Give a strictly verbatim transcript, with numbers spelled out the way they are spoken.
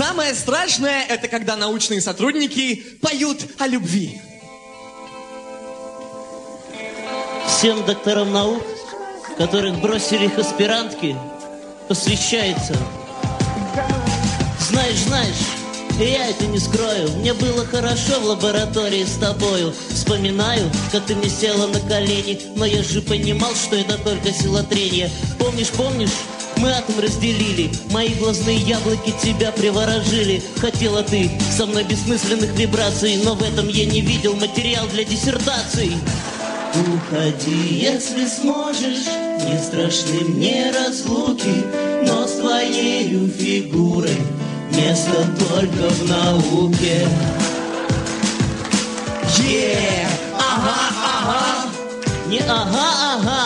Самое страшное — это когда научные сотрудники поют о любви. Всем докторам наук, которых бросили их аспирантки, посвящается. Знаешь, знаешь, и я это не скрою, мне было хорошо в лаборатории с тобою. Вспоминаю, как ты мне села на колени, но я же понимал, что это только сила трения. Помнишь, помнишь, мы атом разделили, мои глазные яблоки тебя приворожили. Хотела ты со мной бессмысленных вибраций, но в этом я не видел материал для диссертаций. Уходи, если сможешь, не страшны мне разлуки, но с твоею фигурой место только в науке. Yeah, ага, ага. Не ага, ага,